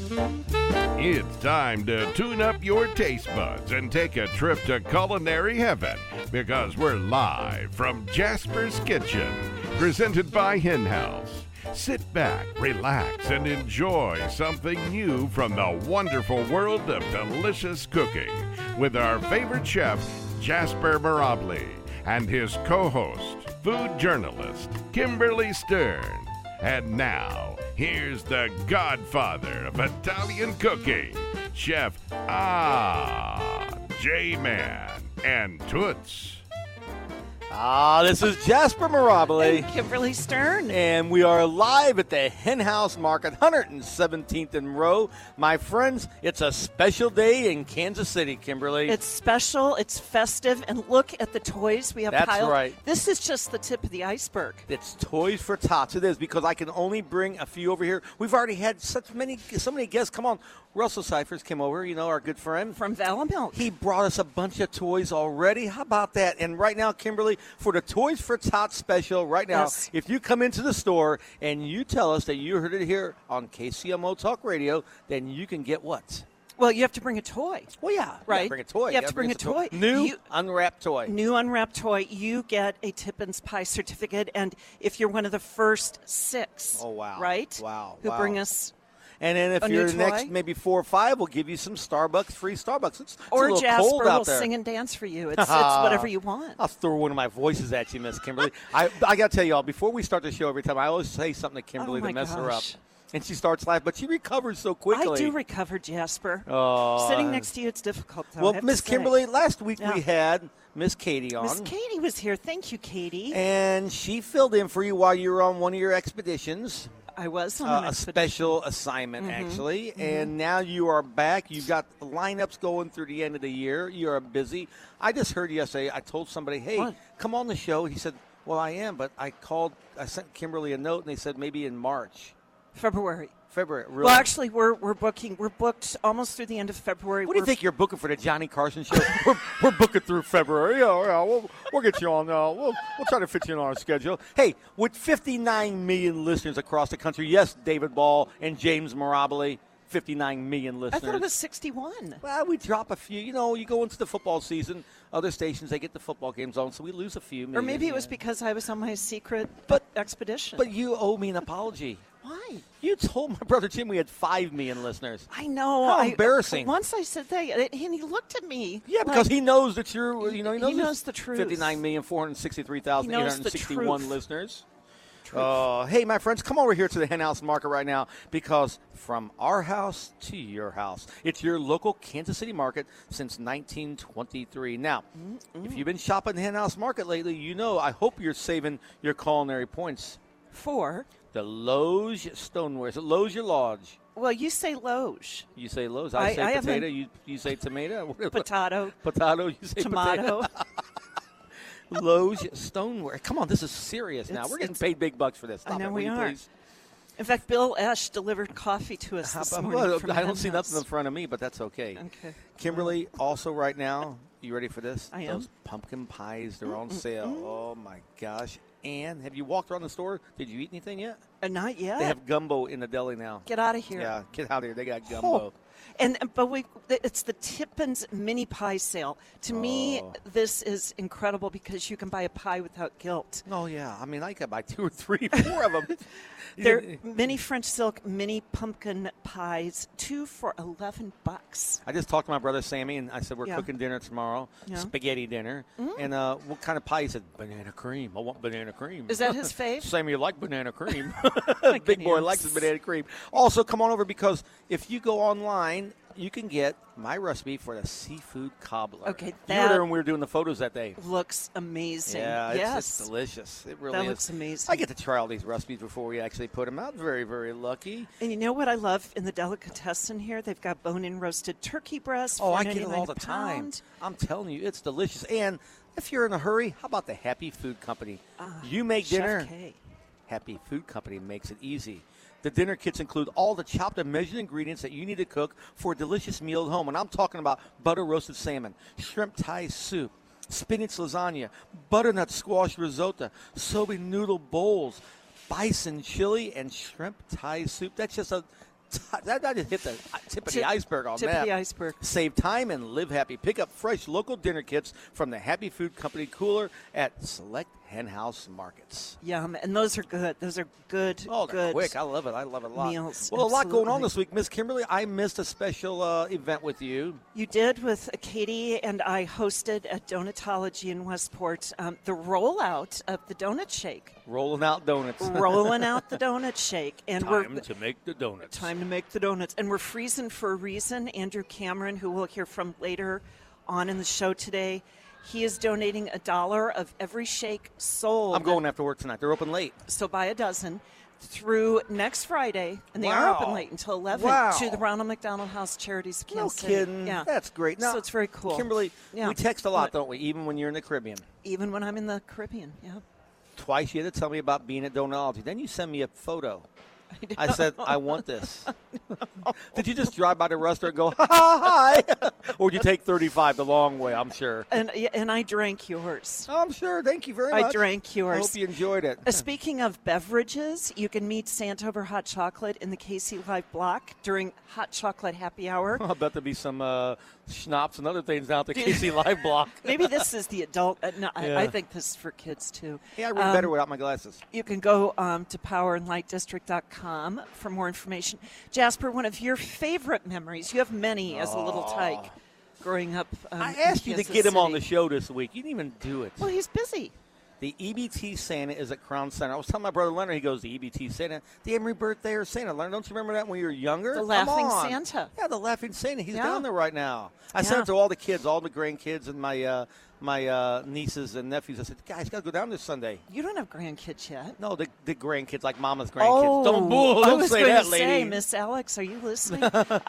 It's time to tune up your taste buds and take a trip to culinary heaven because we're live from Jasper's Kitchen, presented by Hen House. Sit back, relax, and enjoy something new from the wonderful world of delicious cooking with our favorite chef, Jasper Mirabli, and his co-host, food journalist, Kimberly Stern. And now, here's the godfather of Italian cooking, Chef J-Man and Toots. This is Jasper Mirabli. And Kimberly Stern. And we are live at the Hen House Market, 117th and Row. My friends, it's a special day in Kansas City, Kimberly. It's special, it's festive, and look at the toys we have That's piled. right. This is just the tip of the iceberg. It's Toys for Tots. It is, because I can only bring a few over here. We've already had so many guests. Come on. Russell Cyphers came over, our good friend. From Valamilk. He brought us a bunch of toys already. How about that? And right now, Kimberly, for the Toys for Tots special, right now, Yes. If you come into the store and you tell us that you heard it here on KCMO Talk Radio, then you can get what? Well, you have to bring a toy. Well, yeah. Right. Bring a toy. You have to bring a toy. New unwrapped toy. New unwrapped toy. You get a Tippins Pie certificate, and if you're one of the first 6, Oh, wow. right? Wow. Who bring us And then if a you're new the next toy? maybe 4 or 5, we'll give you some free Starbucks. It's a or little Jasper cold out will there. sing and dance for you. It's whatever you want. I'll throw one of my voices at you, Miss Kimberly. I got to tell you all, before we start the show every time, I always say something to Kimberly Oh, my to mess her up. gosh. And she starts laughing, but she recovers so quickly. I do recover, Jasper. Oh. Sitting next to you, it's difficult, though. I Well, have to Miss say. Kimberly, last week Yeah. we had Miss Katie on. Miss Katie was here. Thank you, Katie. And she filled in for you while you were on one of your expeditions. I was on an A expedition. special assignment, actually. And now you are back. You've got lineups going through the end of the year. You are busy. I just heard yesterday, I told somebody, hey, What? come on the show. He said, well, I am, but I sent Kimberly a note, and they said maybe in March. February. Really? Well, actually, we're booking. We're booked almost through the end of February. What do you think you're booking for the Johnny Carson show? we're booking through February. Yeah, we'll get you on. We'll try to fit you in on our schedule. Hey, with 59 million listeners across the country, yes, David Ball and James Mirabli, 59 million listeners. I thought it was 61. Well, we drop a few. You go into the football season. Other stations, they get the football games on, so we lose a few. Or maybe it was because I was on my secret expedition. But you owe me an apology. Why? You told my brother Jim we had 5 million listeners. I know. How embarrassing. Once I said that, and he looked at me. Yeah, because he knows that you're, he knows the truth. 59,463,861 listeners. Hey, my friends, come over here to the Hen House Market right now, because from our house to your house, it's your local Kansas City market since 1923. Now, if you've been shopping the Hen House Market lately, I hope you're saving your culinary points. For? The Loge Stoneware. Is it Loge or Lodge? Well, you say Loge. You say Loge. I say haven't- potato. You say tomato. Potato. Potato. You say Tomato. potato. Loge Stoneware. Come on, this is serious now. We're getting paid big bucks for this. Stop I know it, we will you, are. please? In fact, Bill Esch delivered coffee to us this morning. Well, from I don't Hen see House. nothing in front of me, but that's okay. Okay. Kimberly, also right now, you ready for this? I am. Those pumpkin pies, they're on sale. Oh, my gosh. And have you walked around the store? Did you eat anything yet? Not yet. They have gumbo in the deli now. Get out of here. Yeah, get out of here. They got gumbo. But it's the Tippins mini pie sale. To me, this is incredible because you can buy a pie without guilt. Oh, yeah. I mean, I could buy 2 or 3, 4 of them. They're mini French silk, mini pumpkin pies, 2 for $11. I just talked to my brother Sammy, and I said we're Yeah. cooking dinner tomorrow, Yeah. spaghetti dinner. And what kind of pie? He said banana cream. I want banana cream. Is that his fave? Sammy, you like banana cream. My Big boy goodness. likes his banana cream. Also, come on over, because if you go online, you can get my recipe for the seafood cobbler. Okay, you were that there when we were doing the photos that day. looks amazing. Yeah, yes. it's delicious. It really That is. looks amazing. I get to try all these recipes before we actually put them out. Very, very lucky. And you know what I love in the delicatessen here? They've got bone-in roasted turkey breast. Oh, I get it $4.99 all the a time. pound. I'm telling you, it's delicious. And if you're in a hurry, how about the Happy Food Company? You make Chef dinner. K. Happy Food Company makes it easy. The dinner kits include all the chopped and measured ingredients that you need to cook for a delicious meal at home. And I'm talking about butter roasted salmon, shrimp Thai soup, spinach lasagna, butternut squash risotto, soba noodle bowls, bison chili, and shrimp Thai soup. That's just a That just hit the tip of the iceberg on Tip that. of the iceberg. Save time and live happy. Pick up fresh local dinner kits from the Happy Food Company cooler at select Hen House Markets. Yum, and those are good. Those are good. Oh, they're good quick. I love it. I love it a lot. meals. Well, a lot going on Absolutely. this week, Miss Kimberly. I missed a special event with you. You did with Katie, and I hosted at Donutology in Westport the rollout of the donut shake. Rolling out donuts. Rolling out the donut shake, and Time to make the donuts. time to make the donuts, and we're freezing for a reason. Andrew Cameron, who we'll hear from later on in the show today, he is donating $1 of every shake sold. I'm going after work tonight. They're open late. So buy a dozen through next Friday, and they Wow. are open late until 11 Wow. to the Ronald McDonald House Charities of No Kansas City. kidding. Yeah. That's great. Now, So it's very cool. Kimberly, Yeah. we text a lot, What? don't we? Even when you're in the Caribbean. Even when I'm in the Caribbean, yeah. Twice you had to tell me about being at Donutology. Then you send me a photo. I said, I want this. Did you just drive by the restaurant and go, ha, ha, hi? Or did you take 35 the long way, I'm sure? And I drank yours. Oh, I'm sure. Thank you very much. I drank yours. I hope you enjoyed it. Speaking of beverages, you can meet Santa over hot chocolate in the KC Live block during hot chocolate happy hour. I bet there'll be some schnapps and other things out the KC Live block. Maybe this is the adult. No, Yeah. I think this is for kids too. Yeah, I read better without my glasses. You can go to powerandlightdistrict.com for more information. Jasper, one of your favorite memories, you have many as a little tyke growing up. I in asked you to Kansas get him on City. the show this week. You didn't even do it. Well, he's busy. The EBT Santa is at Crown Center. I was telling my brother Leonard, he goes, the EBT Santa, the Emery Birthday or Santa. Leonard, don't you remember that when you were younger? The Come Laughing on. Santa. Yeah, the Laughing Santa. He's Yeah. down there right now. I sent Yeah. it to all the kids, all the grandkids, and my nieces and nephews. I said, guys, got to go down this Sunday. You don't have grandkids yet. No, the grandkids, like Mama's grandkids. Don't I was say going that, to lady. say, Miss Alex, are you listening?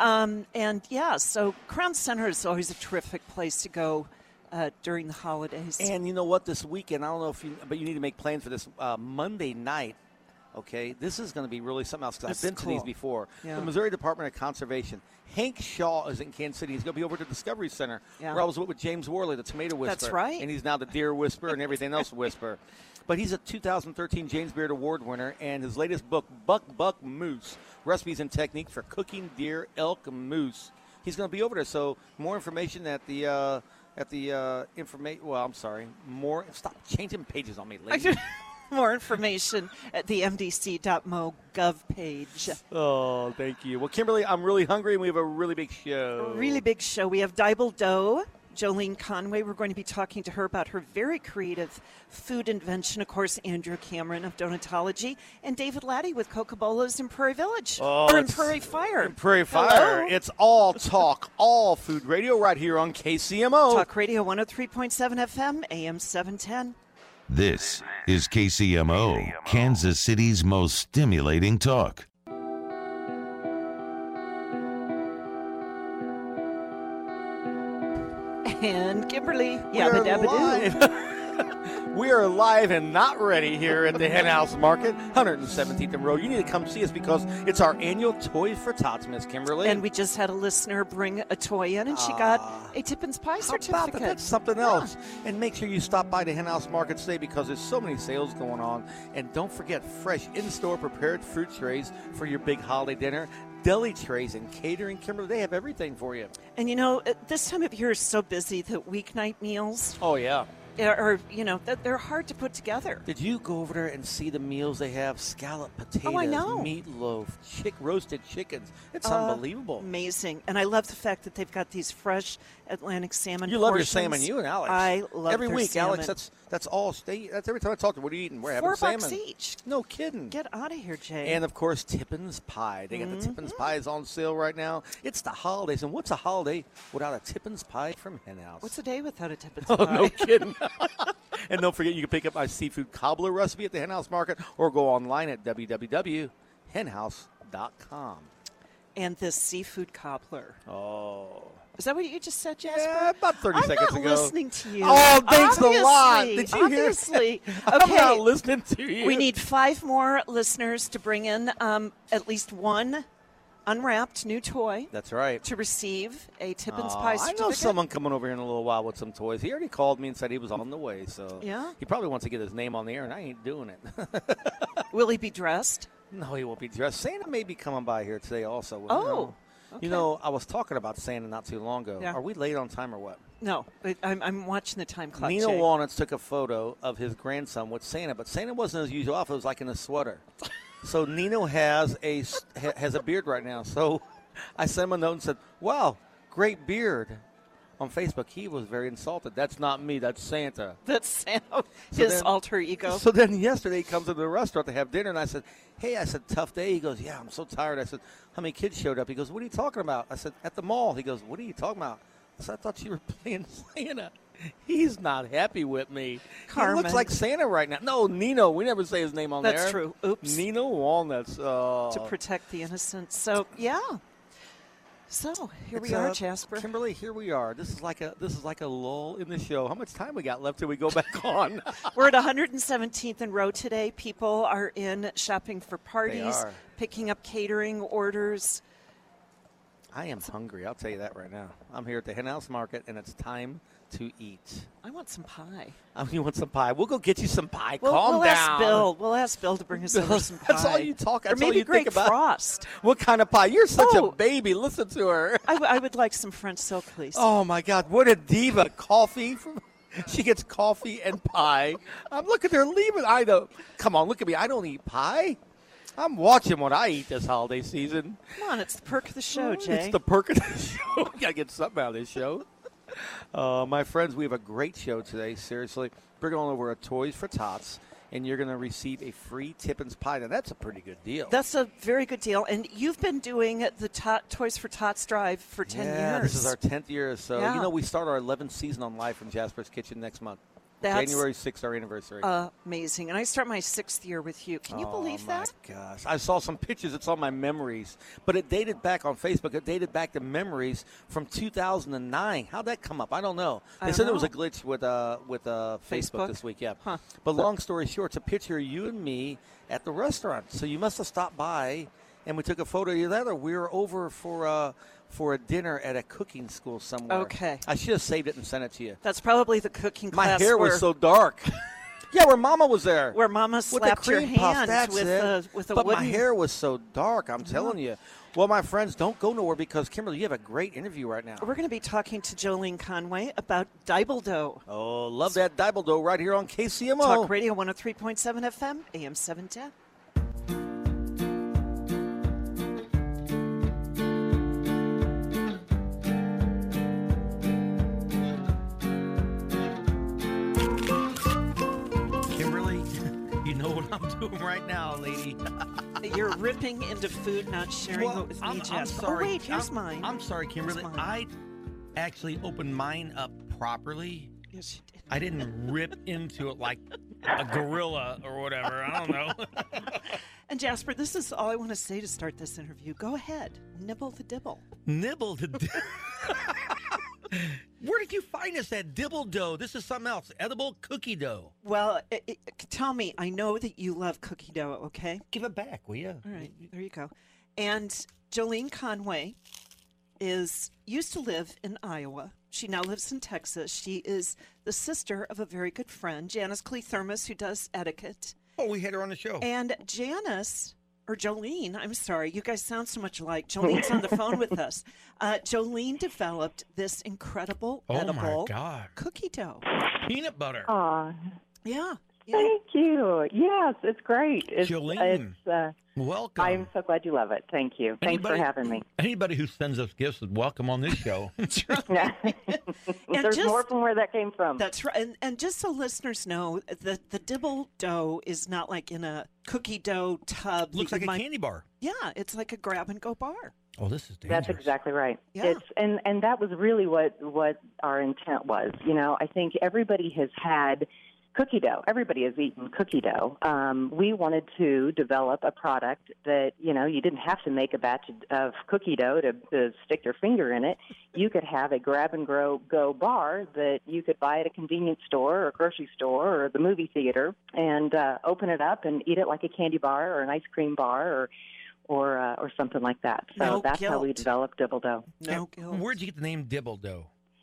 And yeah, so Crown Center is always a terrific place to go during the holidays. And you know what? This weekend, I don't know if you, but you need to make plans for this Monday night. Okay, this is going to be really something else because This I've been is to these cool. before. Yeah. The Missouri Department of Conservation. Hank Shaw is in Kansas City. He's going to be over at the Discovery Center Yeah. where I was with James Worley, the Tomato Whisperer. That's right. And he's now the Deer Whisperer and everything else Whisperer. But he's a 2013 James Beard Award winner, and his latest book, Buck Moose, Recipes and Technique for Cooking Deer, Elk, Moose. He's going to be over there. So more information at the information. Well, I'm sorry. More. Stop changing pages on me, lady. More information at the mdc.mo.gov page. Oh, thank you. Well, Kimberly, I'm really hungry, and we have a really big show. A really big show. We have Dibble Doe, Jolene Conway. We're going to be talking to her about her very creative food invention. Of course, Andrew Cameron of Donutology, and David Laddie with Coca-Bola's in Prairie Village. or in it's- Prairie Fire. In Prairie Fire. Hello. It's all talk, all food radio right here on KCMO. Talk Radio 103.7 FM, AM 710. This is KCMO, Kansas City's most stimulating talk. And Kimberly. We are live. We are live and not ready here at the Hen House Market, 117th and Road. You need to come see us because it's our annual Toys for Tots, Miss Kimberly. And we just had a listener bring a toy in, and she got a Tippins Pie How about certificate. that? That's something else. And make sure you stop by the Hen House Market today because there's so many sales going on. And don't forget fresh in-store prepared fruit trays for your big holiday dinner. Deli trays and catering, Kimberly, they have everything for you. And you know, this time of year is so busy that weeknight meals Oh, yeah. are, they're hard to put together. Did you go over there and see the meals they have? Scalloped potatoes, Oh, I know. meatloaf, roasted chickens. It's unbelievable. Amazing. And I love the fact that they've got these fresh Atlantic salmon You love your portions. salmon, you and Alex. I love every their week, salmon. Alex. That's all. That's every time I talk to you. What are you eating? We're having $4 salmon. each. No kidding. Get out of here, Jay. And of course, Tippins Pie. They got the Tippins Pies on sale right now. It's the holidays, and what's a holiday without a Tippins Pie from Hen House? What's a day without a Tippins Oh, Pie? no kidding. And don't forget, you can pick up my seafood cobbler recipe at the Hen House Market or go online at www.henhouse.com. And this seafood cobbler. Oh. Is that what you just said, Jasper? Yeah, about 30 I'm seconds not ago. listening to you. Oh, thanks a lot. Obviously, Did you hear? Obviously. I'm Okay. not listening to you. We need 5 more listeners to bring in at least one unwrapped new toy That's right. to receive a Tippins Aw, Pie I certificate. know someone coming over here in a little while with some toys. He already called me and said he was on the way. So Yeah? he probably wants to get his name on the air, and I ain't doing it. Will he be dressed? No, he won't be dressed. Santa may be coming by here today also. Oh, okay. You know, I was talking about Santa not too long ago. Yeah. Are we late on time or what? No, I'm watching the time clock. Nino Jay. Walnuts took a photo of his grandson with Santa, but Santa wasn't his usual outfit. It was like in a sweater. So Nino has a beard right now. So I sent him a note and said, wow, great beard. On Facebook, he was very insulted. That's not me. That's Santa. That's Santa, So his then- alter ego. So then yesterday he comes to the restaurant to have dinner, and I said, hey, tough day. He goes, yeah, I'm so tired. I said, how many kids showed up? He goes, what are you talking about? I said, at the mall. He goes, what are you talking about? I said, I thought you were playing Santa. He's not happy with me. Carmen. He looks like Santa right now. No, Nino. We never say his name on there. That's true. Oops. Nino Walnuts. To protect the innocent. So, yeah. So, here we are, Jasper. Kimberly, here we are. This is like a lull in the show. How much time we got left till we go back on? We're at 117th and Row today. People are in shopping for parties, are. picking up catering orders. I am hungry. I'll tell you that right now. I'm here at the Hen House Market, and it's time to eat. I want some pie. You want some pie? We'll go get you some pie. We'll Calm down. ask Bill. We'll ask Bill to bring us over some pie. That's all you talk. Or That's all maybe you Great think about. Frost. What kind of pie? You're such Oh. a baby. Listen to her. I would like some French silk, please. Oh my God! What a diva! Coffee from. She gets coffee and pie. I'm looking at her leaving. I don't. Come on, look at me. I don't eat pie. I'm watching what I eat this holiday season. Come on, it's the perk of the show, Jay. It's the perk of the show. We gotta get something out of this show. My friends, we have a great show today. Seriously, we're going over at Toys for Tots, and you're going to receive a free Tippins pie. Now, that's a pretty good deal. That's a very good deal. And you've been doing the Toys for Tots drive for 10 years. This is our 10th year. So, Yeah. you know, we start our 11th season on Live from Jasper's Kitchen next month. That's January 6th, our anniversary. amazing. And I start my 6th year with you. Can you believe that? Oh, my gosh. I saw some pictures. It's on my memories. But it dated back on Facebook. It dated back to memories from 2009. How'd that come up? I don't know. They I said don't there was a know. glitch with Facebook Facebook? this week, yeah. Huh. But long story short, it's a picture of you and me at the restaurant. So you must have stopped by, and we took a photo of you there. We were over for a dinner at a cooking school somewhere. Okay. I should have saved it and sent it to you. That's probably the cooking My class hair where, was so dark. Yeah, where Mama was there. where Mama With the slapped your cream puff, hand that's with it. a But wooden. my hair was so dark, I'm telling you. Well, my friends, don't go nowhere because, Kimberly, you have a great interview right now. We're going to be talking to Jolene Conway about Dibble Dough. Oh, love that Dibble Dough right here on KCMO. Talk Radio 103.7 FM, AM 710. Kimberly, you know what I'm doing right now, lady. You're ripping into food, not sharing it with me, I'm Jasper. sorry. Oh, wait, here's I'm- mine. I'm sorry, Kimberly. Here's mine. I actually opened mine up properly. Yes, you did. I didn't rip into it like a gorilla or whatever. I don't know. And Jasper, this is all I want to say to start this interview. Go ahead, nibble the dibble. Nibble the. Where did you find us at Dibble Dough? This is something else. Edible cookie dough. Well, tell me, I know that you love cookie dough, okay? Give it back, will you? All right, there you go. And Jolene Conway used to live in Iowa. She now lives in Texas. She is the sister of a very good friend, Janice Cleathermos, who does etiquette. Oh, we had her on the show. And Jolene, I'm sorry, you guys sound so much alike. Jolene's on the phone with us. Jolene developed this incredible Oh, my edible God. cookie dough. Peanut butter. Aw, Yeah. thank you. Yes, it's great. Jolene. Welcome. I'm so glad you love it. Thank you. Thanks for Anybody- having me. Anybody who sends us gifts is welcome on this show. There's just- more from where that came from. That's right. And just so listeners know, the dibble dough is not like in a cookie dough tub. Looks that like you a might- candy bar. Yeah, it's like a grab and go bar. Oh, this is dangerous. That's exactly right. Yeah. It's and that was really what our intent was. You know, I think everybody has had cookie dough. Everybody has eaten cookie dough. We wanted to develop a product that, you know, you didn't have to make a batch of cookie dough to stick your finger in it. You could have a grab-and-go bar that you could buy at a convenience store or a grocery store or the movie theater and open it up and eat it like a candy bar or an ice cream bar or something like that. So No that's how we guilt. developed Dibble Dough. No guilt. Where'd you get the name Dibble Dough?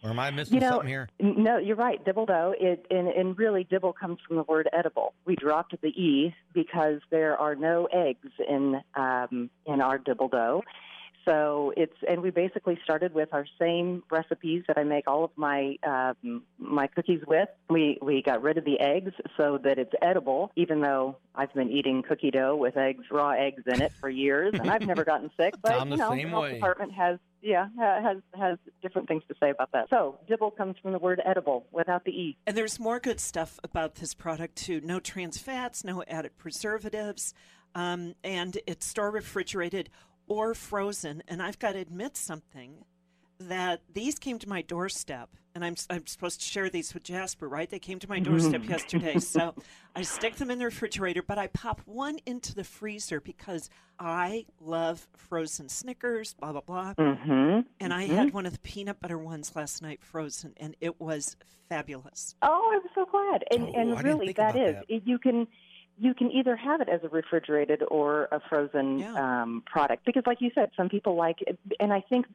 Or am I missing something here? No, you're right. Dibble dough. And really, dibble comes from the word edible. We dropped the E because there are no eggs in our dibble dough. So and we basically started with our same recipes that I make all of my my cookies with. We got rid of the eggs so that it's edible, even though I've been eating cookie dough with raw eggs in it for years, and I've never gotten sick. But I'm the same the health way. department has different things to say about that. So dibble comes from the word edible without the E. And there's more good stuff about this product, too. No trans fats, no added preservatives, and it's store refrigerated or frozen. And I've got to admit something, that these came to my doorstep, and I'm supposed to share these with Jasper, right? They came to my doorstep yesterday. So I stick them in the refrigerator, but I pop one into the freezer because I love frozen Snickers, blah, blah, blah. And I had one of the peanut butter ones last night frozen, and it was fabulous. Oh, I'm so glad. And I didn't really, think that about is, you can either have it as a refrigerated or a frozen product, because like you said, some people like it. And I think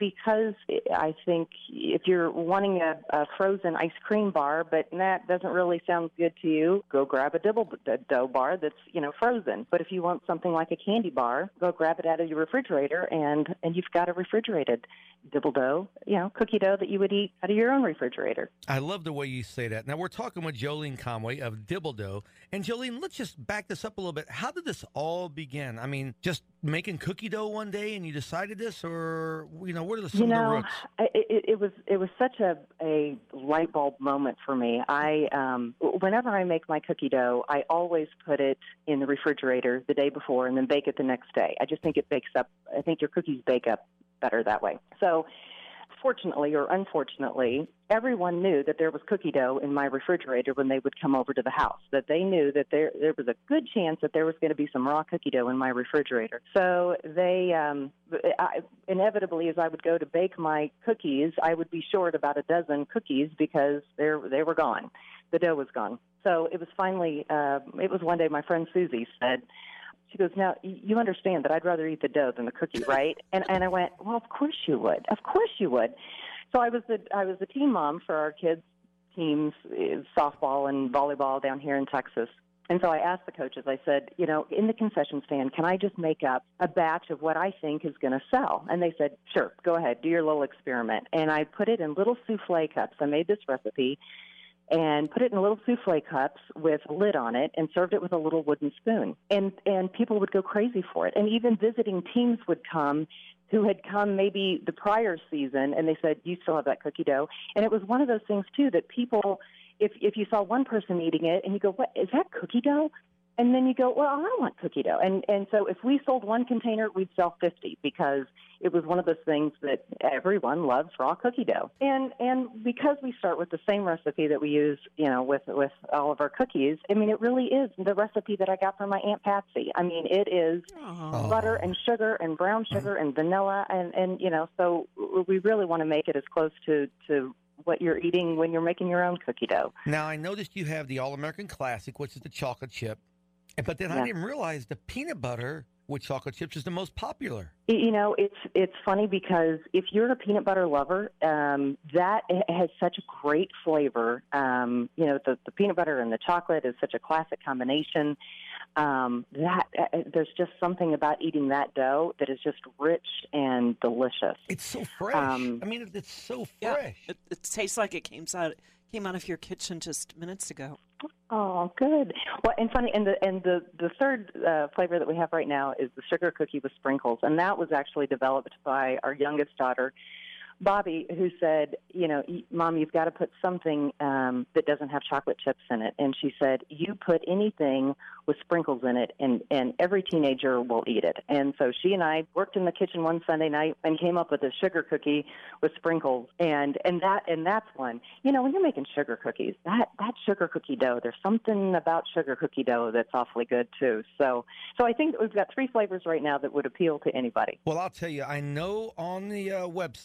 if you're wanting a frozen ice cream bar, but that doesn't really sound good to you, go grab a dibble dough bar that's, frozen. But if you want something like a candy bar, go grab it out of your refrigerator, and you've got a refrigerated dibble dough, cookie dough that you would eat out of your own refrigerator. I love the way you say that. Now, we're talking with Jolene Conway of Dibble Dough. And Jolene, let's just back this up a little bit. How did this all begin? I mean, just making cookie dough one day and you decided this, or, what are some of the roots? It was such a light bulb moment for me. Whenever I make my cookie dough, I always put it in the refrigerator the day before and then bake it the next day. I just think it bakes up. I think your cookies bake up better that way. So fortunately or unfortunately, everyone knew that there was cookie dough in my refrigerator when they would come over to the house, that they knew that there was a good chance that there was going to be some raw cookie dough in my refrigerator. So they inevitably, as I would go to bake my cookies, I would be short about a dozen cookies because they were gone. The dough was gone. So it was finally, it was one day my friend Susie said, she goes, now, you understand that I'd rather eat the dough than the cookie, right? And I went, well, of course you would. Of course you would. So I was the team mom for our kids' teams, softball and volleyball down here in Texas. And so I asked the coaches, I said, in the concession stand, can I just make up a batch of what I think is going to sell? And they said, sure, go ahead, do your little experiment. And I put it in little souffle cups. I made this recipe and put it in little souffle cups with a lid on it and served it with a little wooden spoon. And people would go crazy for it. And even visiting teams would come who had come maybe the prior season, and they said, you still have that cookie dough? And it was one of those things, too, that people, if you saw one person eating it and you go, what, is that cookie dough? And then you go, well, I want cookie dough. And so if we sold one container, we'd sell 50 because it was one of those things that everyone loves, raw cookie dough. And because we start with the same recipe that we use, with all of our cookies, I mean, it really is the recipe that I got from my Aunt Patsy. I mean, it is butter and sugar and brown sugar and vanilla. And so we really want to make it as close to what you're eating when you're making your own cookie dough. Now, I noticed you have the All-American Classic, which is the chocolate chip. But then I didn't realize the peanut butter with chocolate chips is the most popular. It's funny because if you're a peanut butter lover, that has such a great flavor. The peanut butter and the chocolate is such a classic combination. There's just something about eating that dough that is just rich and delicious. It's so fresh. I mean, it's so fresh. Yeah, it tastes like it came out of your kitchen just minutes ago. Oh, good. Well, and funny, and the third flavor that we have right now is the sugar cookie with sprinkles, and that was actually developed by our youngest daughter, Bobby, who said, Mom, you've got to put something that doesn't have chocolate chips in it. And she said, you put anything with sprinkles in it, and every teenager will eat it. And so she and I worked in the kitchen one Sunday night and came up with a sugar cookie with sprinkles. And that's one. When you're making sugar cookies, that sugar cookie dough, there's something about sugar cookie dough that's awfully good too. So I think we've got 3 flavors right now that would appeal to anybody. Well, I'll tell you, I know on the website,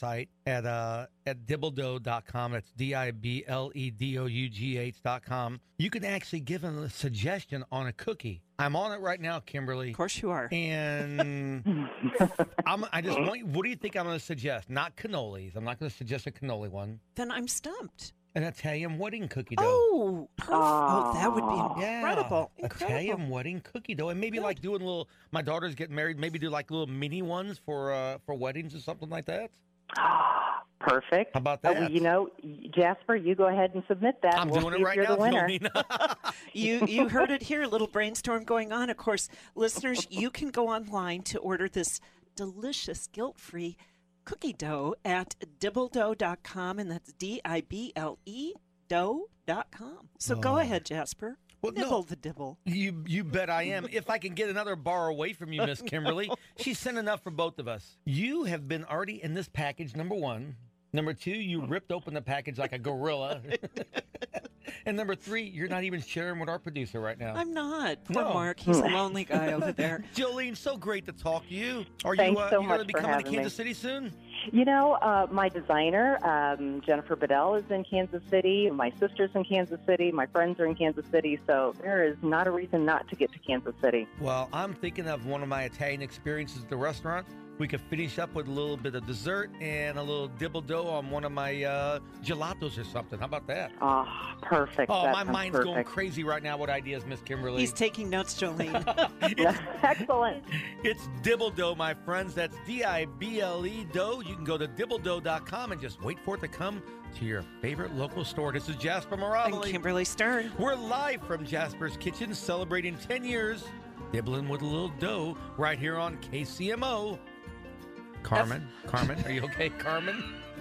at dibbledough.com. That's DIBLEDOUGH.com. You can actually give them a suggestion on a cookie. I'm on it right now, Kimberly. Of course you are. And I just want you, what do you think I'm going to suggest? Not cannolis. I'm not going to suggest a cannoli one. Then I'm stumped. An Italian wedding cookie dough. Oh, perfect. Oh, that would be incredible. Yeah, Italian wedding cookie dough. And maybe like doing little, my daughter's getting married, maybe do like little mini ones for weddings or something like that. Perfect. How about that? Well, you know, Jasper, you go ahead and submit that. I'm we'll doing see it if right you're now, the winner. You heard it here, a little brainstorm going on. Of course, listeners, you can go online to order this delicious, guilt-free cookie dough at dibbledough.com, and that's DIBLE dough.com. So go ahead, Jasper. Well, Nibble the dibble. You bet I am. If I can get another bar away from you, Miss Kimberly, she's sent enough for both of us. You have been already in this package, number one. Number two, you ripped open the package like a gorilla. And number three, you're not even sharing with our producer right now. I'm not. Poor No. Mark. He's a lonely guy over there. Jolene, so great to talk to you. Are Thanks so you much going to be for coming to having Kansas me. City soon? You know, my designer, Jennifer Bedell, is in Kansas City. My sister's in Kansas City. My friends are in Kansas City. So there is not a reason not to get to Kansas City. Well, I'm thinking of one of my Italian experiences at the restaurant. We could finish up with a little bit of dessert and a little dibble dough on one of my gelatos or something. How about that? Oh, perfect. Oh, That my sounds mind's going perfect. crazy right now with ideas, Miss Kimberly. He's taking notes, Jolene. Excellent. It's Dibble Dough, my friends. That's DIBLE dough. You can go to dibbledough.com and just wait for it to come to your favorite local store. This is Jasper And Mirabile. Kimberly Stern. We're live from Jasper's Kitchen, celebrating 10 years, dibbling with a little dough right here on KCMO. Carmen, are you okay, Carmen?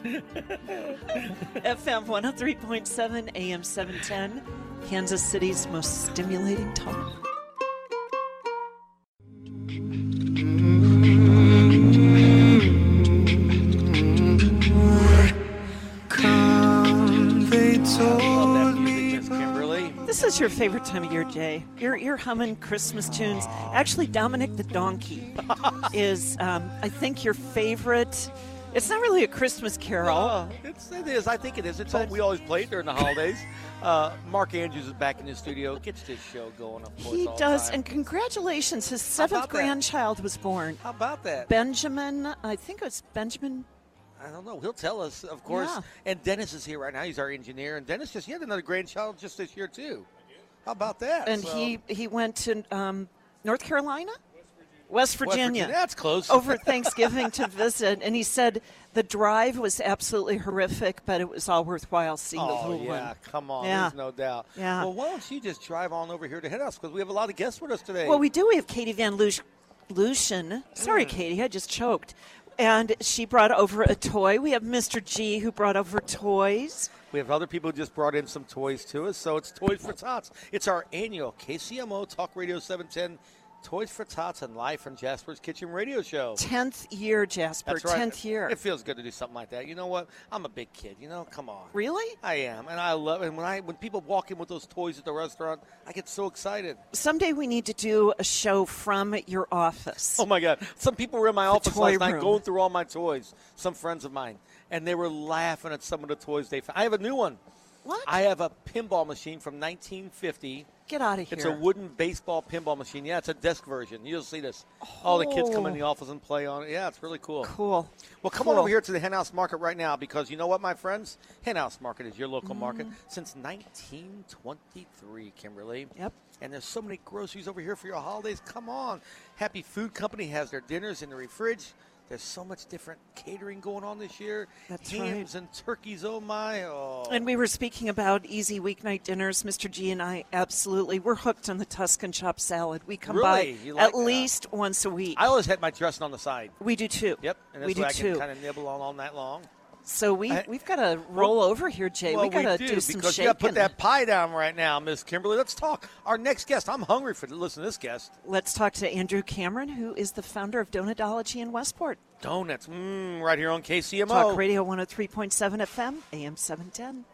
FM 103.7, AM 710, Kansas City's most stimulating talk. This is your favorite time of year, Jay. You're humming Christmas tunes. Actually, Dominic the Donkey is, I think, your favorite. It's not really a Christmas carol. It is. I think it is. It's what we always play during the holidays. Mark Andrews is back in the studio. Gets this show going, of course. He all the does, time. and congratulations. His about seventh that? grandchild was born. How about that? Benjamin, I think it was Benjamin. I don't know. He'll tell us, of course. Yeah. And Dennis is here right now. He's our engineer. And Dennis he had another grandchild just this year, too. How about that? And So- he went to North Carolina? West Virginia. That's close. Over Thanksgiving to visit. And he said the drive was absolutely horrific, but it was all worthwhile seeing the Oh, little yeah. one. Come on. Yeah. There's no doubt. Yeah. Well, why don't you just drive on over here to Head House? Because we have a lot of guests with us today. Well, we do. We have Katie Van Lucian. Sorry, Katie, I just choked. And she brought over a toy. We have Mr. G, who brought over toys. We have other people who just brought in some toys to us. So it's Toys for Tots. It's our annual KCMO Talk Radio 710 Toys for Tots and live from Jasper's Kitchen radio show. 10th year, Jasper. That's right. 10th year. It feels good to do something like that. You know what? I'm a big kid. Come on. Really? I am, and I love it. And when people walk in with those toys at the restaurant, I get so excited. Someday we need to do a show from your office. Oh my God! Some people were in my office toy last night room. going through all my toys. Some friends of mine, and they were laughing at some of the toys they found. I have a new one. What? I have a pinball machine from 1950. Get out of here. It's a wooden baseball pinball machine. Yeah, it's a desk version. You'll see this. All the kids come in the office and play on it. Yeah, it's really cool. Cool. Well, come on over here to the Hen House Market right now because you know what, my friends? Hen House Market is your local market since 1923, Kimberly. Yep. And there's so many groceries over here for your holidays. Come on. Happy Food Company has their dinners in the refrige. There's so much different catering going on this year. That's Hams and turkeys, oh my. Oh. And we were speaking about easy weeknight dinners. Mr. G and I, absolutely. We're hooked on the Tuscan chop salad. We come Really? by You like at that? least once a week. I always had my dressing on the side. We do too. Yep. And we this do way I too. can kind of nibble on all night long. So we've got to roll over here, Jay. Well, we got to do do some because shaking. you got to put that pie down right now, Miss Kimberly. Let's talk. Our next guest. I'm hungry for to listen to this guest. Let's talk to Andrew Cameron, who is the founder of Donutology in Westport. Donuts, right here on KCMO. Talk Radio 103.7 FM, AM 710.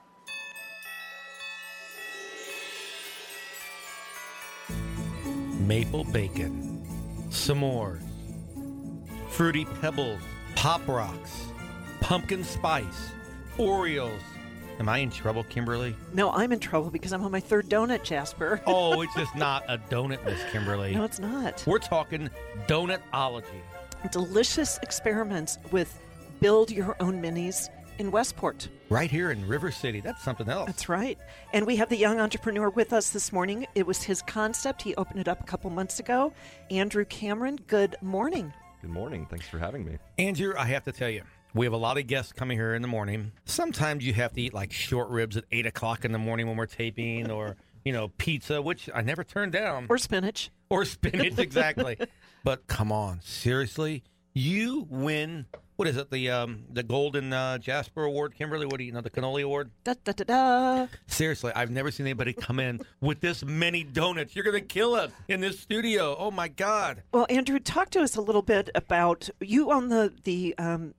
Maple bacon, s'mores, fruity pebbles, pop rocks, pumpkin spice, Oreos. Am I in trouble, Kimberly? No, I'm in trouble because I'm on my third donut, Jasper. Oh, it's just not a donut, Miss Kimberly. No, it's not. We're talking donutology. Delicious experiments with build your own minis in Westport. Right here in River City. That's something else. That's right. And we have the young entrepreneur with us this morning. It was his concept. He opened it up a couple months ago. Andrew Cameron, good morning. Good morning. Thanks for having me. Andrew, I have to tell you, we have a lot of guests coming here in the morning. Sometimes you have to eat like short ribs at 8 o'clock in the morning when we're taping, or, pizza, which I never turned down. Or spinach. Or spinach, exactly. But come on, seriously, you win. What is it? The Golden Jasper Award, Kimberly? What do you know? The Cannoli Award? Da, da, da, da. Seriously, I've never seen anybody come in with this many donuts. You're going to kill us in this studio. Oh, my God. Well, Andrew, talk to us a little bit about, you own the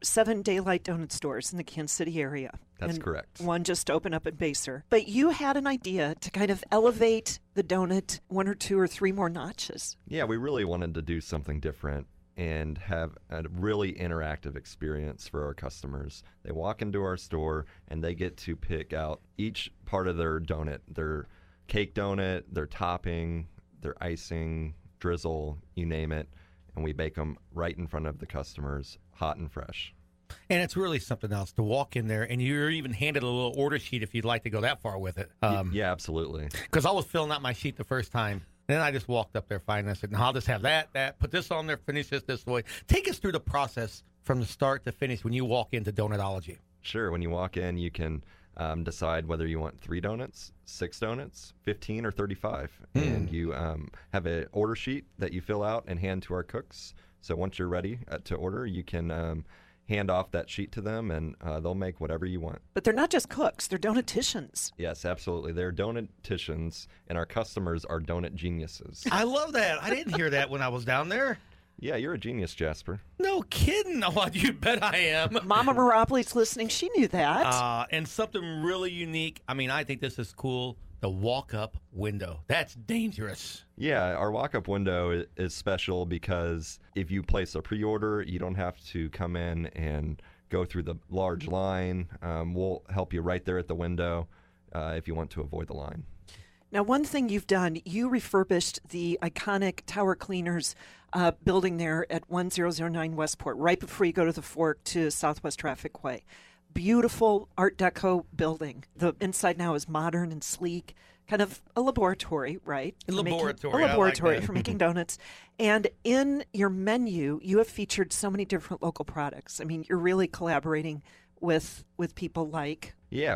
7 Daylight Donut stores in the Kansas City area. That's and correct. One just opened up in Baser. But you had an idea to kind of elevate the donut 1 or 2 or 3 more notches. Yeah, we really wanted to do something different and have a really interactive experience for our customers. They walk into our store and they get to pick out each part of their donut, their cake donut, their topping, their icing, drizzle, you name it, and we bake them right in front of the customers, hot and fresh. And it's really something else to walk in there, and you're even handed a little order sheet if you'd like to go that far with it. Yeah, absolutely. Because I was filling out my sheet the first time. Then I just walked up there, fine. I said, no, I'll just have that, put this on there, finish this way. Take us through the process from the start to finish when you walk into Donutology. Sure. When you walk in, you can decide whether you want 3 donuts, 6 donuts, 15, or 35. And you have an order sheet that you fill out and hand to our cooks. So once you're ready to order, you can hand off that sheet to them, and they'll make whatever you want. But they're not just cooks, they're donuticians. Yes, absolutely. They're donuticians, and our customers are donut geniuses. I love that. I didn't hear that when I was down there. Yeah, you're a genius, Jasper. No kidding. Oh, you bet I am. Mama Miropoli's listening. She knew that. And something really unique. I mean, I think this is cool. The walk-up window. That's dangerous. Yeah, our walk-up window is special because if you place a pre-order, you don't have to come in and go through the large line. We'll help you right there at the window if you want to avoid the line. Now, one thing you've done, you refurbished the iconic Tower Cleaners building there at 1009 Westport, right before you go to the fork to Southwest Traffic Way. Beautiful Art Deco building. The inside now is modern and sleek, kind of a laboratory, right? A laboratory For making donuts. And in your menu, you have featured so many different local products. I mean, you're really collaborating with people like... Yeah,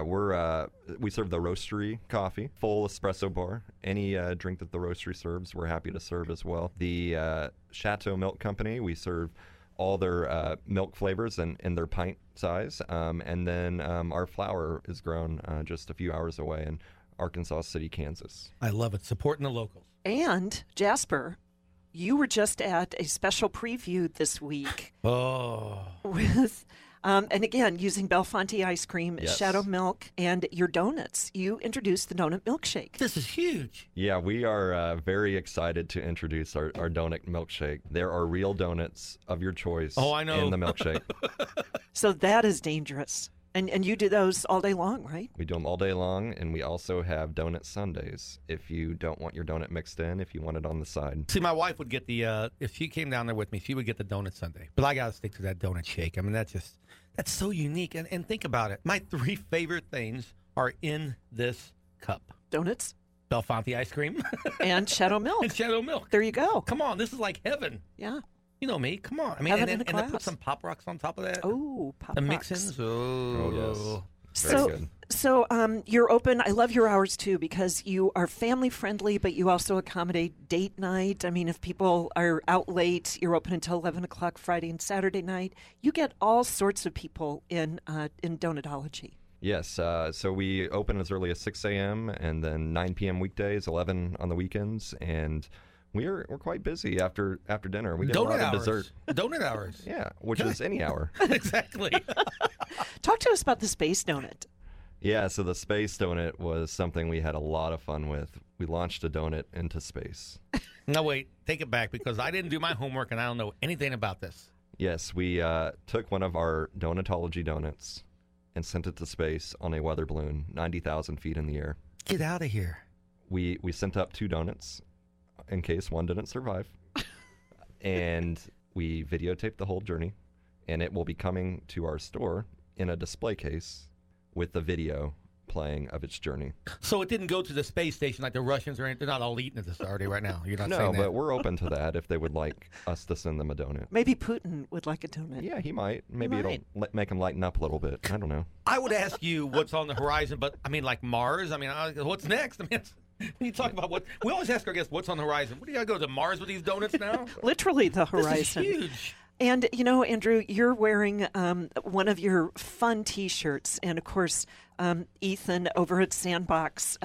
we serve the Roastery coffee, full espresso bar. Any drink that the Roastery serves, we're happy to serve as well. The Chateau Milk Company, we serve all their milk flavors in their pint size. And then our flour is grown just a few hours away in Arkansas City, Kansas. I love it. Supporting the locals. And, Jasper, you were just at a special preview this week. Oh. With... and again, using Belfonte ice cream, Yes. Shadow Milk, and your donuts. You introduced the donut milkshake. This is huge. Yeah, we are very excited to introduce our donut milkshake. There are real donuts of your choice I know. in the milkshake. So that is dangerous. And you do those all day long, right? We do them all day long, and we also have donut sundaes. If you don't want your donut mixed in, if you want it on the side. See, my wife would get if she came down there with me, she would get the donut sundae. But I got to stick to that donut shake. I mean, that's so unique. And think about it. My 3 favorite things are in this cup. Donuts Belfonte ice cream and Shadow Milk. and Shadow Milk. There you go. Come on, this is like heaven. Yeah. You know me. Come on. I mean, Heaven and in a then put glass. some Pop Rocks on top of that. Oh, Pop The Rocks. mix-ins. Oh, yes. Very good. So you're open. I love your hours, too, because you are family-friendly, but you also accommodate date night. I mean, if people are out late, you're open until 11 o'clock Friday and Saturday night. You get all sorts of people in Donutology. Yes, so we open as early as 6 a.m. and then 9 p.m. weekdays, 11 on the weekends, and we're quite busy after dinner. We get a lot of dessert. Donut hours. Yeah, which is any hour. Exactly. Talk to us about the Space Donut. Yeah, so the space donut was something we had a lot of fun with. We launched a donut into space. No, wait. Take it back because I didn't do my homework and I don't know anything about this. Yes, we took one of our Donutology donuts and sent it to space on a weather balloon 90,000 feet in the air. Get out of here. We sent up 2 donuts in case one didn't survive. And we videotaped the whole journey, and it will be coming to our store in a display case with the video playing of its journey. So it didn't go to the space station like the Russians or anything. They're not all eating this already right now. You're not saying that. No, but we're open to that if they would like us to send them a donut. Maybe Putin would like a donut. Yeah, he might. Maybe might. it'll make him lighten up a little bit. I don't know. I would ask you what's on the horizon, but I mean, like Mars. I mean, what's next? I mean, when you talk about what we always ask our guests, what's on the horizon? What do you got to go to Mars with these donuts now? Literally the horizon. This is huge. And, you know, Andrew, you're wearing one of your fun T-shirts. And, of course, Ethan over at Sandbox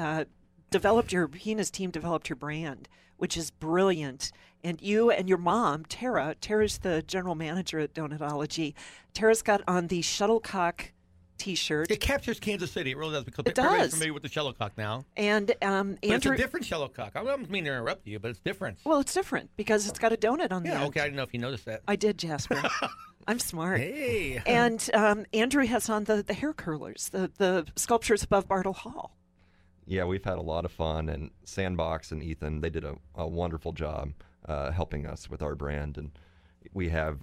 he and his team developed your brand, which is brilliant. And you and your mom, Tara's the general manager at Donutology. Tara's got on the Shuttlecock T-shirt. It captures Kansas City. It really does, because It everybody's does. familiar with the Shuttlecock now. And But it's Andrew, a different Shuttlecock. I don't mean to interrupt you, but it's different. well, it's different because it's got a donut on the Yeah, end. okay. I didn't know if you noticed that. I did, Jasper. I'm smart. Hey. And Andrew has on the hair curlers, the sculptures above Bartle Hall. Yeah, we've had a lot of fun, and Sandbox and Ethan, they did a wonderful job helping us with our brand. And we have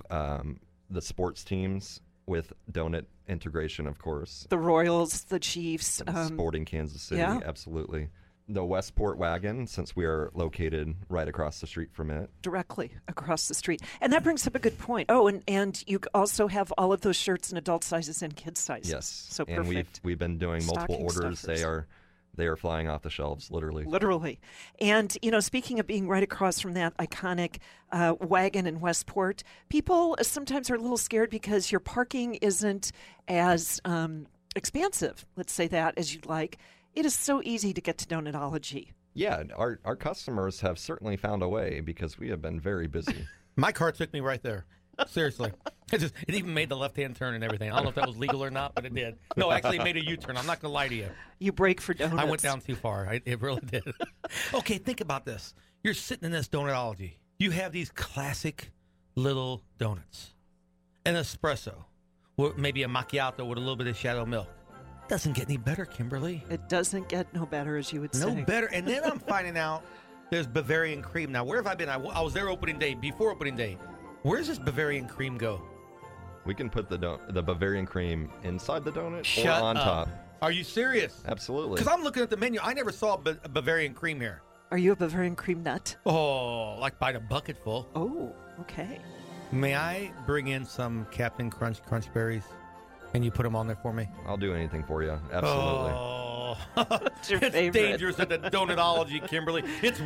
the sports teams with donut integration, of course. The Royals, the Chiefs. Sporting Kansas City, yeah. absolutely. The Westport Wagon, since we are located right across the street from it. Directly across the street. And that brings up a good point. Oh, and you also have all of those shirts in adult sizes and kid sizes. Yes. So and perfect. we've been doing multiple Stocking orders. stuffers. They are flying off the shelves, literally. Literally. And, you know, speaking of being right across from that iconic wagon in Westport, people sometimes are a little scared because your parking isn't as expansive, let's say that, as you'd like. It is so easy to get to Donutology. Yeah, our customers have certainly found a way because we have been very busy. My car took me right there. Seriously. It even made the left-hand turn and everything. I don't know if that was legal or not, but it did. No, actually, it made a U-turn. I'm not going to lie to you. You brake for donuts. I went down too far. It really did. Okay, think about this. You're sitting in this Donutology. You have these classic little donuts. An espresso. Or maybe a macchiato with a little bit of shadow milk. Doesn't get any better, Kimberly. It doesn't get no better, as you would No say. better. And then I'm finding out there's Bavarian cream. Now, where have I been? I was there opening day, before opening day. Where does this Bavarian cream go? We can put the Bavarian cream inside the donut Shut or on up. top. Are you serious? Absolutely. Because I'm looking at the menu. I never saw a Bavarian cream here. Are you a Bavarian cream nut? Oh, like by the bucketful. Oh, okay. May I bring in some Captain Crunch berries, and you put them on there for me? I'll do anything for you. Absolutely. Oh, It's your it's favorite. dangerous at the Donutology, Kimberly. It's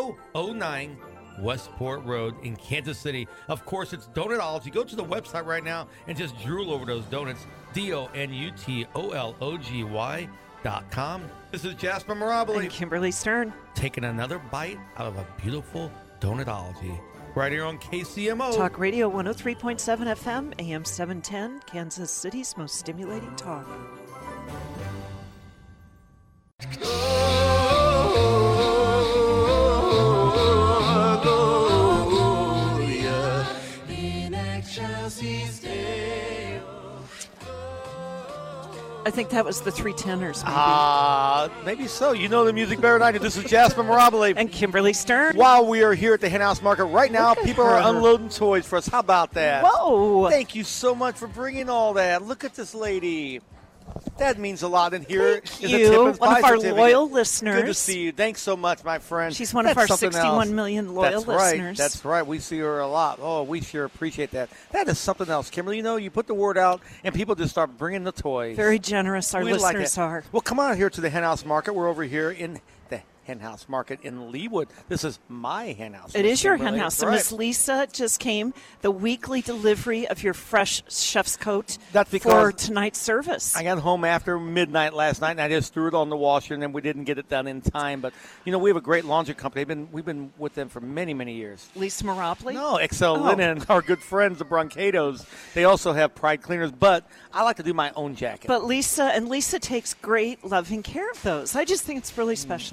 1009 Westport Road in Kansas City. Of course, it's Donutology. Go to the website right now and just drool over those donuts. DONUTOLOGY.com. This is Jasper Mirabile And Kimberly Stern. taking another bite out of a beautiful Donutology right here on KCMO. Talk Radio 103.7 FM, AM 710, Kansas City's most stimulating talk. I think that was the Three Tenors, maybe. Maybe so. You know the music better than I do. This is Jasper Mirabile. And Kimberly Stern. While we are here at the Hen House Market right now, Look at people are her. unloading toys for us. How about that? Whoa. Thank you so much for bringing all that. Look at this lady. That means a lot in here. Thank is a you. tip and One of pie our certificate. loyal listeners. Good to see you. Thanks so much, my friend. She's one of That's our something 61 else. million loyal That's right. listeners. That's right. We see her a lot. Oh, we sure appreciate that. That is something else, Kimberly. You know, you put the word out, and people just start bringing the toys. Very generous our We like listeners it. are. Well, come on here to the Hen House Market. We're over here in the Hen House Market in Leawood. This is my hen house. It Miss is your Kimberly. hen house. That's So right. Miss Lisa just came, the weekly delivery of your fresh chef's coat That's for because tonight's service. I got home after midnight last night, and I just threw it on the washer, and then we didn't get it done in time. But, you know, we have a great laundry company. We've been with them for many, many years. Lisa Mirabile? No, Excel Oh. Linen, our good friends, the Broncados. They also have Pride Cleaners, but I like to do my own jacket. But Lisa takes great loving care of those. I just think it's really special. Thank you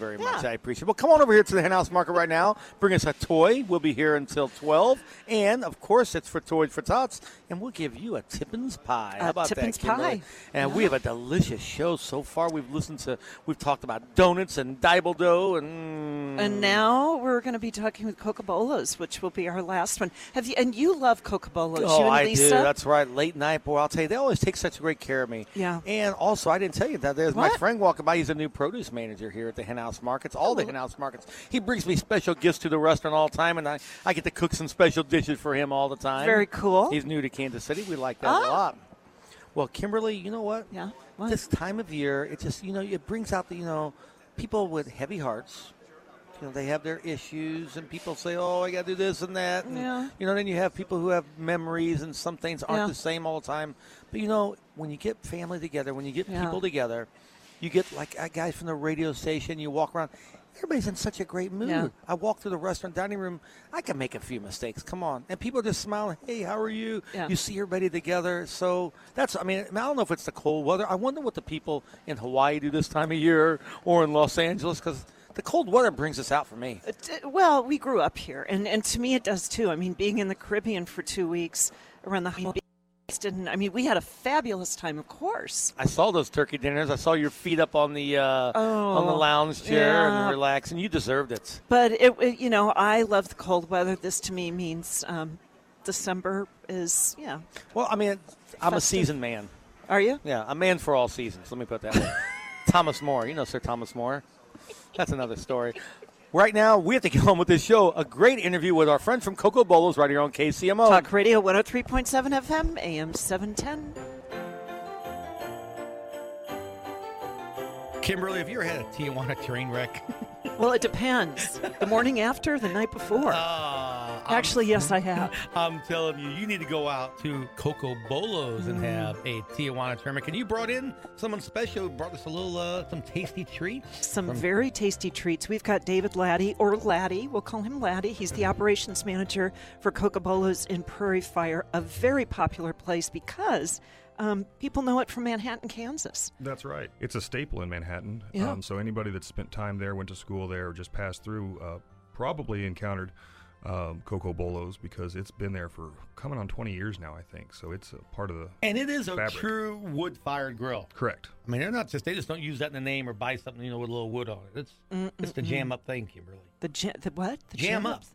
very much. I appreciate it. Well, come on over here to the Henhouse Market right now. Bring us a toy. We'll be here until 12. And, of course, it's for Toys for Tots. And we'll give you a Tippins pie. How about Tippins that, Kimberly? pie. And we have a delicious show so far. We've talked about donuts and Dibble dough. And now we're going to be talking with Coca-Bolas, which will be our last one. And you love Coca-Bolas, Oh, you and I Lisa? do. That's right. Late night, boy. I'll tell you, they always take such great care of me. Yeah. And also, I didn't tell you that there's my What? friend walking by. He's a new produce manager here at the Henhouse Markets, all the Henhouse Markets. He brings me special gifts to the restaurant all the time, and I get to cook some special dishes for him all the time. Very cool. He's new to Kansas City. We like that a lot. Well, Kimberly, you know what? Yeah. What? This time of year, it just, it brings out the, people with heavy hearts. They have their issues, and people say, oh, I got to do this and that. And, Yeah. Then you have people who have memories, and some things aren't Yeah. the same all the time. But, when you get family together, when you get Yeah. people together, you get like guys from the radio station, you walk around. Everybody's in such a great mood. Yeah. I walk through the restaurant dining room. I can make a few mistakes. Come on. And people are just smiling. Hey, how are you? Yeah. You see everybody together. So I don't know if it's the cold weather. I wonder what the people in Hawaii do this time of year or in Los Angeles, because the cold weather brings us out for me. Well, we grew up here, and to me it does too. I mean, being in the Caribbean for 2 weeks around the holidays we had a fabulous time, of course. I saw those turkey dinners. I saw your feet up on the lounge chair and relax, and you deserved it. But I love the cold weather. This to me means December is Well, I'm a Festive. seasoned man. Are you? Yeah, a man for all seasons. Let me put it that way. Thomas More. You know Sir Thomas More. That's another story. Right now, we have to get on with this show. A great interview with our friend from Coca-Bolas right here on KCMO. Talk Radio 103.7 FM, AM 710. Kimberly, have you ever had a Tijuana train wreck? Well, it depends. The morning after, the night before. Actually, yes, I have. I'm telling you, you need to go out to Coca-Bolas and have a Tijuana train wreck. And you brought in someone special, brought us a little, some tasty treats. Some very tasty treats. We've got David Laddie, or Laddie. We'll call him Laddie. He's the operations manager for Coca-Bolas in Prairie Fire, a very popular place because people know it from Manhattan, Kansas. That's right. It's a staple in Manhattan. Yeah. So anybody that spent time there, went to school there, or just passed through, probably encountered Coca-Bolas, because it's been there for coming on 20 years now, I think. So it's a part of the And it is a fabric. true wood-fired grill. Correct. I mean, they just don't use that in the name or buy something, with a little wood on it. It's the jam-up thing, Kimberly. The what? The Jam up.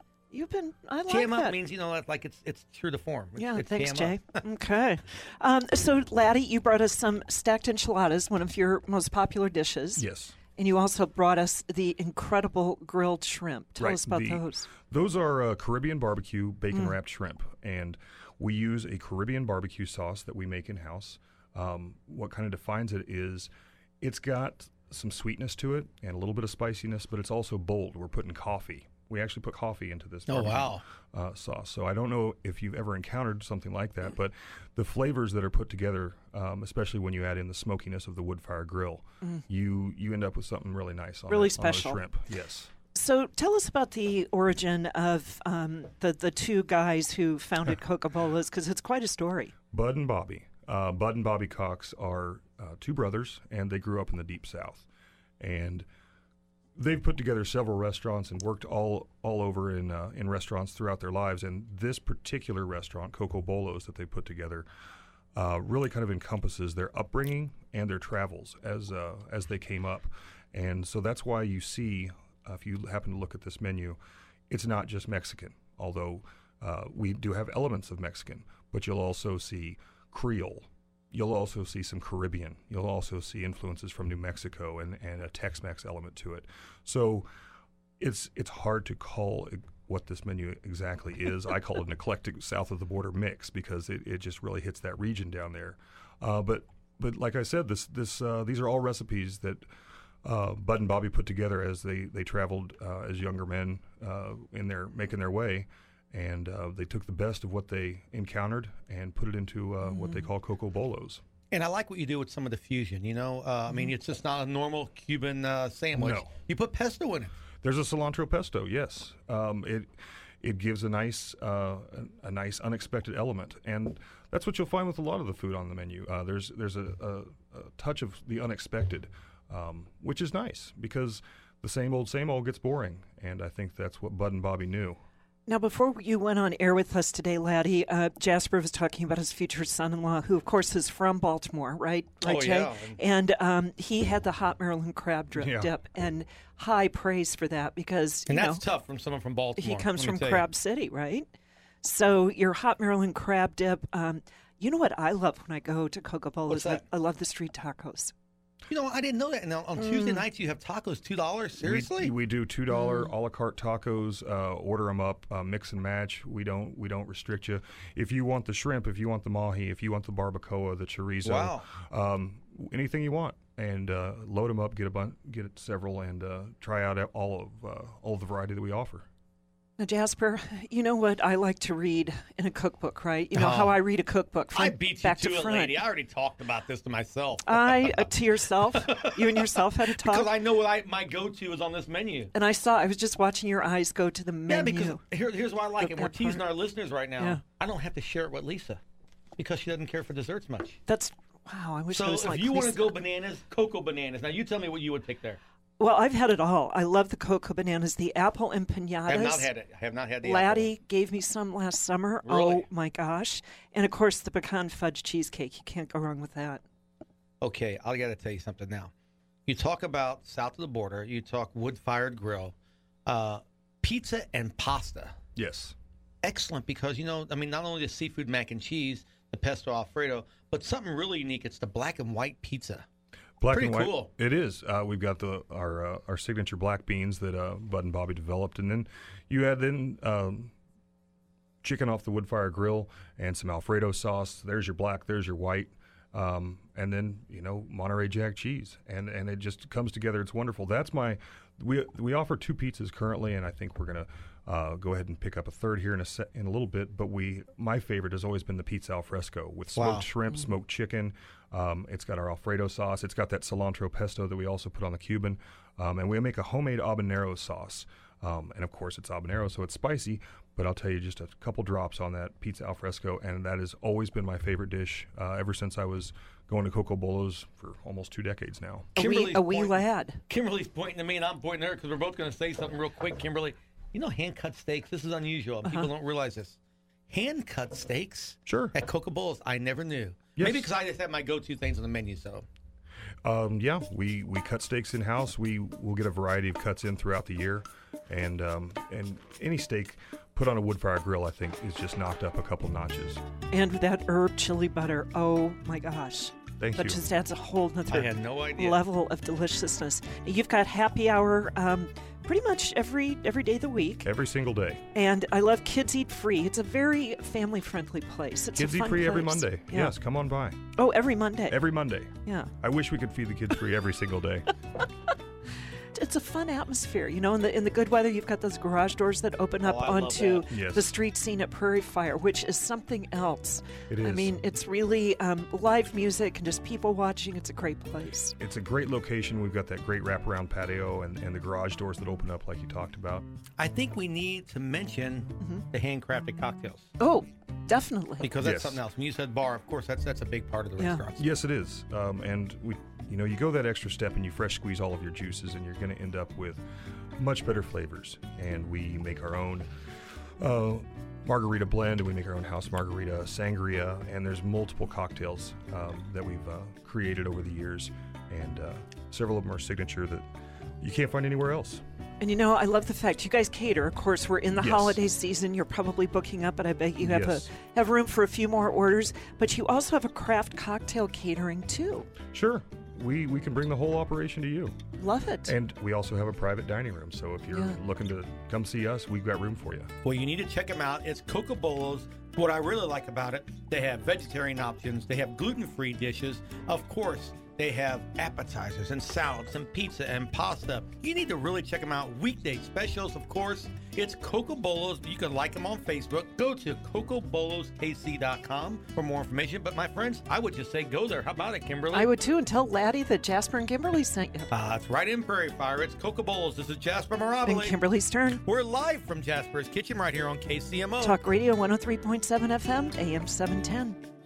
I like Jam that. up means, like it's true to form. It's Thanks, jam Jay. up. Okay. So, Laddie, you brought us some stacked enchiladas, one of your most popular dishes. Yes. And you also brought us the incredible grilled shrimp. Tell Right. us about those. Those are Caribbean barbecue bacon-wrapped shrimp, and we use a Caribbean barbecue sauce that we make in-house. What kind of defines it is it's got some sweetness to it and a little bit of spiciness, but it's also bold. We're putting coffee. We actually put coffee into this Oh, barbecue wow. sauce. So I don't know if you've ever encountered something like that, but the flavors that are put together, especially when you add in the smokiness of the wood-fire grill, you end up with something really nice on Really on those special. shrimp. Yes. So tell us about the origin of the two guys who founded Coca-Bolas, because it's quite a story. Bud and Bobby. Bud and Bobby Cox are two brothers, and they grew up in the Deep South. And they've put together several restaurants and worked all over in restaurants throughout their lives. And this particular restaurant, Coca-Bolas, that they put together, really kind of encompasses their upbringing and their travels as they came up. And so that's why you see, if you happen to look at this menu, it's not just Mexican, although we do have elements of Mexican, but you'll also see Creole. You'll also see some Caribbean. You'll also see influences from New Mexico and a Tex-Mex element to it. So it's hard to call what this menu exactly is. I call it an eclectic south of the border mix because it just really hits that region down there. But like I said, these are all recipes that Bud and Bobby put together as they traveled as younger men making their way. And they took the best of what they encountered and put it into what they call Coca-Bolas. And I like what you do with some of the fusion, I mean, it's just not a normal Cuban sandwich. No. You put pesto in it. There's a cilantro pesto, yes. It gives a nice unexpected element, and that's what you'll find with a lot of the food on the menu. There's a touch of the unexpected, which is nice because the same old gets boring, and I think that's what Bud and Bobby knew. Now, before you went on air with us today, Laddie, Jasper was talking about his future son-in-law, who, of course, is from Baltimore, right? Right, Jay? Yeah. And he had the hot Maryland crab dip, and high praise for that because, And that's tough from someone from Baltimore. he comes let me from tell you. Crab City, right? So your hot Maryland crab dip, you know what I love when I go to Coca-Cola? What's that? I love the street tacos. You know, I didn't know that. And on Tuesday nights, you have tacos, $2. Seriously? We do $2 a la carte tacos. Order them up, mix and match. We don't restrict you. If you want the shrimp, if you want the mahi, if you want the barbacoa, the chorizo, anything you want, and load them up, get several, and try out all of the variety that we offer. Now, Jasper, you know what I like to read in a cookbook, right? You know how I read a cookbook from I beat you back to to it, front. lady. I already talked about this to myself. To yourself? You and yourself had a talk? Because I know what my go-to is on this menu. And I was just watching your eyes go to the menu. Yeah, because here's why I like it. We're That teasing part. our listeners right now. Yeah. I don't have to share it with Lisa because she doesn't care for desserts much. Wow, I wish I So was if like you want to Lisa. go bananas, cocoa bananas. Now you tell me what you would pick there. Well, I've had it all. I love the cocoa bananas, the apple empanadas. I have not had it. I have not had the Laddie gave me some last summer. Really? Oh, my gosh. And, of course, the pecan fudge cheesecake. You can't go wrong with that. Okay, I got to tell you something now. You talk about south of the border. You talk wood-fired grill, pizza and pasta. Yes. Excellent because, not only the seafood mac and cheese, the pesto Alfredo, but something really unique. It's the black and white pizza. Black Pretty and white. cool. It is. We've got our signature black beans that Bud and Bobby developed, and then you add in chicken off the wood fire grill and some Alfredo sauce. There's your black. There's your white, and then Monterey Jack cheese, and it just comes together. It's wonderful. We offer 2 pizzas currently, and I think we're gonna go ahead and pick up a third here in a little bit. But my favorite has always been the pizza al fresco with smoked shrimp, smoked chicken. It's got our Alfredo sauce. It's got that cilantro pesto that we also put on the Cuban, and we make a homemade habanero sauce. And of course, it's habanero, so it's spicy. But I'll tell you, just a couple drops on that pizza al fresco, and that has always been my favorite dish ever since I was going to Coco Bolo's for almost 2 decades now. A wee lad. Kimberly's pointing to me, and I'm pointing to her because we're both going to say something real quick. Kimberly, hand-cut steaks, this is unusual. People don't realize this. Hand-cut steaks Sure. at Coco Bolo's, I never knew. Yes. Maybe because I just have my go-to things on the menu, so. Yeah, we cut steaks in-house. We will get a variety of cuts in throughout the year. And any steak put on a wood fire grill, I think, is just knocked up a couple notches. And that herb chili butter. Oh, my gosh. Thank That you. just adds a whole I nother had no idea. level of deliciousness. You've got happy hour pretty much every day of the week. Every single day. And I love Kids Eat Free. It's a very family-friendly place. It's Kids a eat fun free every place. Monday. Yeah. Yes, come on by. Oh, every Monday. Every Monday. Yeah. I wish we could feed the kids free every single day. It's a fun atmosphere, in the good weather. You've got those garage doors that open up I love onto that. Yes. the street scene at Prairie Fire, which is something else. It I is. mean, it's really live music and just people watching. It's a great place. It's a great location. We've got that great wraparound patio and the garage doors that open up like you talked about. I think we need to mention the handcrafted cocktails Oh, definitely. because that's Yes. something else. When you said bar, of course, that's a big part of the Yeah. restaurants. Yes, it is. And you go that extra step and you fresh squeeze all of your juices, and you're going to end up with much better flavors. And we make our own margarita blend, and we make our own house margarita, sangria, and there's multiple cocktails that we've created over the years, and several of them are signature that you can't find anywhere else. And I love the fact you guys cater. Of course, we're in the Yes. holiday season. You're probably booking up, but I bet you have Yes. have room for a few more orders. But you also have a craft cocktail catering too. Sure, we can bring the whole operation to you. Love it. And we also have a private dining room, so if you're Yeah. looking to come see us, we've got room for you. Well, you need to check them out. It's Coco Bolo's. What I really like about it, they have vegetarian options. They have gluten-free dishes. Of course, they have appetizers and salads and pizza and pasta. You need to really check them out. Weekday specials, of course. It's Coco Bolo's. You can like them on Facebook. Go to CocoBolosKC.com for more information. But my friends, I would just say go there. How about it, Kimberly? I would too, and tell Laddie that Jasper and Kimberly sent you. It's right in Prairie Fire. It's Coco Bolo's. This is Jasper And Mirabile. Kimberly Stern. We're live from Jasper's Kitchen right here on KCMO. Talk Radio 103.7 FM, AM 710.